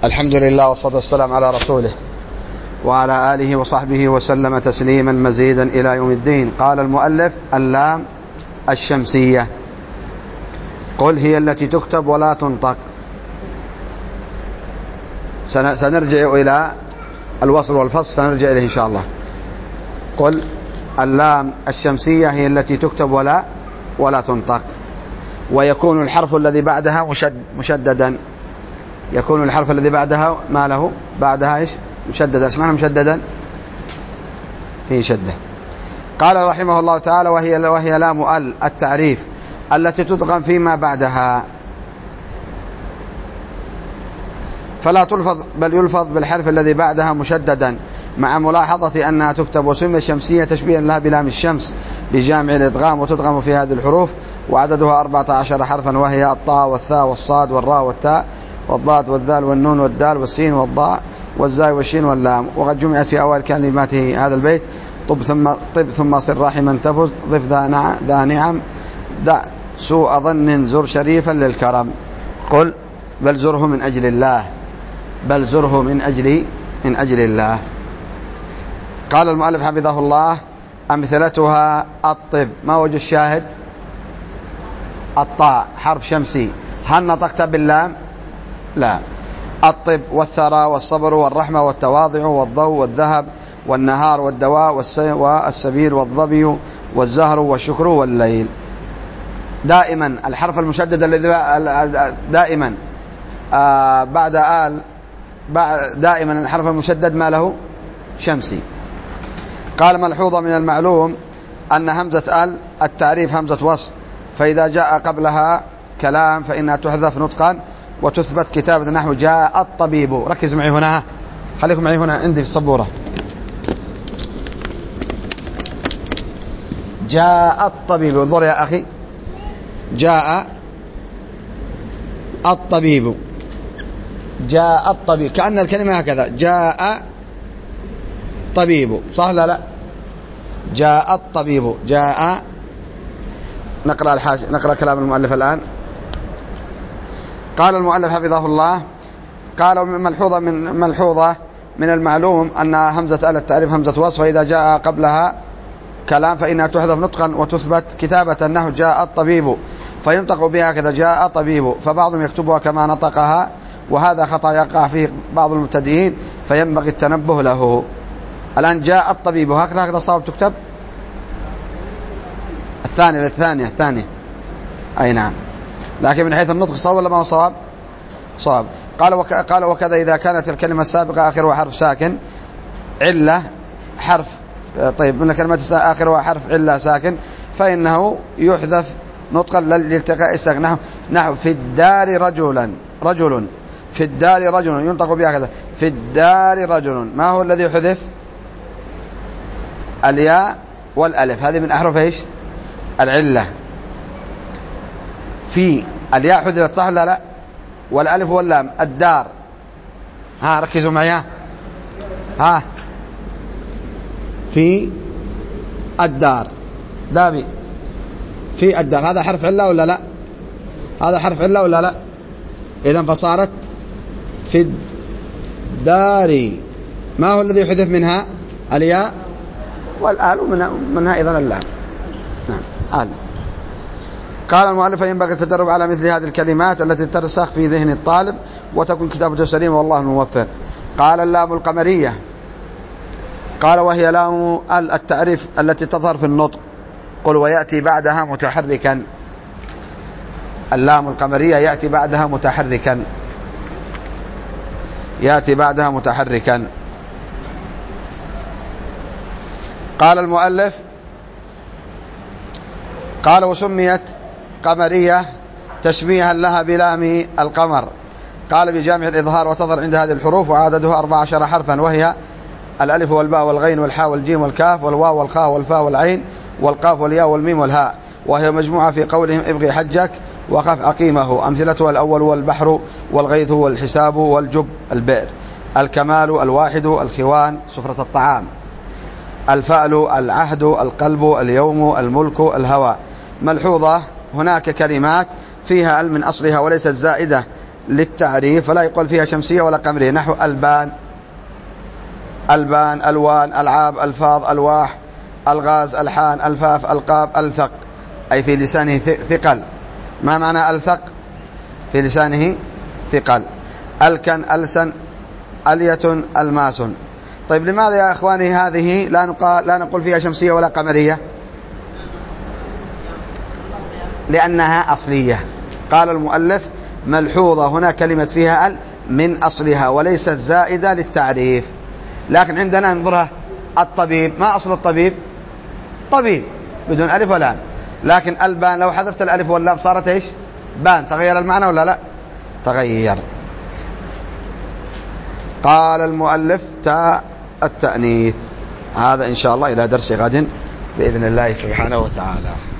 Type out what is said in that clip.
الحمد لله والصلاة والسلام على رسوله وعلى آله وصحبه وسلم تسليما مزيدا إلى يوم الدين. قال المؤلف: اللام الشمسية. قل هي التي تكتب ولا تنطق. سنرجع إلى الوصل والفصل، سنرجع إليه إن شاء الله. قل اللام الشمسية هي التي تكتب ولا تنطق، ويكون الحرف الذي بعدها مشددا. يكون الحرف الذي بعدها ما له بعدها إيش؟ مشددا. إيش معنى مشددا؟ فيه شدة. قال رحمه الله تعالى: وهي لام التعريف التي تدغم فيما بعدها، فلا تلفظ بل يلفظ بالحرف الذي بعدها مشددا، مع ملاحظة أنها تكتب وسمي الشمسية تشبيها لها بلام الشمس بجامع الإدغام، وتدغم في هذه الحروف، وعددها 14 حرفا، وهي الطاء والثاء والصاد والراء والتاء والضاد والذال والنون والدال والسين والضاء والزاي والشين واللام. وقد جمعت في أول كلماته هذا البيت: طب ثم صر رحما تفز، ضف ذا نعم، دع سوء ظن، زر شريفا للكرم. قل بل زره من أجل الله، بل زره من أجل الله. قال المؤلف حفظه الله: أمثلتها الطب. ما وجه الشاهد؟ الطاء حرف شمسي، هل نطقت باللام؟ لا. الطب والثرى والصبر والرحمة والتواضع والضوء والذهب والنهار والدواء والسبيل والظبي والزهر والشكر والليل. دائما الحرف المشدد الذي دائما دائما الحرف المشدد ما له؟ شمسي. قال: ملحوظة من المعلوم أن همزة التعريف همزة وصل، فإذا جاء قبلها كلام فإنها تحذف نطقا وتثبت كتابة، نحو جاء الطبيب. ركز معي هنا، خليكم معي هنا عندي في السبورة. جاء الطبيب، انظر يا أخي، جاء الطبيب، جاء الطبيب، كأن الكلمة هكذا: جاء طبيب، صح لا؟ جاء الطبيب، جاء. نقرأ كلام المؤلف الآن. قال المؤلف حفظه الله: قال: ملحوظة من المعلوم أن همزة التعريف همزة وصف، فإذا جاء قبلها كلام فإنها تحذف نطقا وتثبت كتابة، أنه جاء الطبيب، فينطق بها كذا: جاء طبيب، فبعضهم يكتبها كما نطقها، وهذا خطأ يقع فيه بعض المبتدئين، فينبغي التنبه له. الآن جاء الطبيب، هكذا صواب تكتب. الثانية أي نعم، لكن من حيث النطق صواب ولا ما هو صواب؟ صواب. قال: وكذا إذا كانت الكلمة السابقة آخرها حرف ساكن علة حرف، طيب، من الكلمات آخرها حرف علة ساكن، فإنه يحذف نطقا للالتقاء الساكن، نحو في الدار رجل، في الدار رجل، ينطق بها كذا: في الدار رجل. ما هو الذي يحذف؟ الياء والألف، هذه من أحرف إيش؟ العلة. في الياء حذفت، صح ولا لا؟ والألف واللام. الدار، ركزوا معي، في الدار، دابي في الدار، هذا حرف علة ولا لا؟ هذا حرف علة ولا لا؟ إذن فصارت في الدار. ما هو الذي يحذف منها؟ الياء والآل، ومنها أيضا اللام. نعم، آل. قال المؤلف: ينبغي التدرب على مثل هذه الكلمات التي ترسخ في ذهن الطالب وتكون كتابته سليمة، والله الموفق. قال: اللام القمرية. قال: وهي لام التعريف التي تظهر في النطق. قل ويأتي بعدها متحركا. اللام القمرية يأتي بعدها متحركا، يأتي بعدها متحركا. قال المؤلف: قال: وسميت قمرية تشبيها لها بلام القمر. قال: بجامع الإظهار، وتظهر عند هذه الحروف، وعددها 14 حرفا، وهي الألف والباء والغين والحاء والجيم والكاف والواو والخاء والفاء والعين والقاف والياء والميم والهاء، وهي مجموعة في قولهم: ابغي حجك وخف عقيمه. أمثلتها: الأول والبحر، والغيث والحساب، والجب البئر، الكمال الواحد، الخوان سفرة الطعام، الفأل العهد، القلب اليوم، الملك الهوى. ملحوظة: هناك كلمات فيها من أصلها وليست زائدة للتعريف فلا يقول فيها شمسية ولا قمرية، نحو البان، البان، الوان، العاب، الفاظ، الواح، الغاز، الحان، الفاف، القاب، الثق، أي في لسانه ثقل. ما معنى الثق؟ في لسانه ثقل. الكن، ألسن، ألية، الماس. طيب لماذا يا أخواني هذه لا نقول فيها شمسية ولا قمرية؟ لأنها أصلية. قال المؤلف ملحوظة هنا كلمة فيها من أصلها وليست زائدة للتعريف. لكن عندنا انظرها، الطبيب، ما أصل الطبيب؟ طبيب بدون ألف ولا لام. لكن البان لو حذفت الألف واللام صارت إيش؟ بان. تغير المعنى ولا لا؟ تغير. قال المؤلف تاء التأنيث. هذا إن شاء الله إلى درس غد بإذن الله سبحانه وتعالى.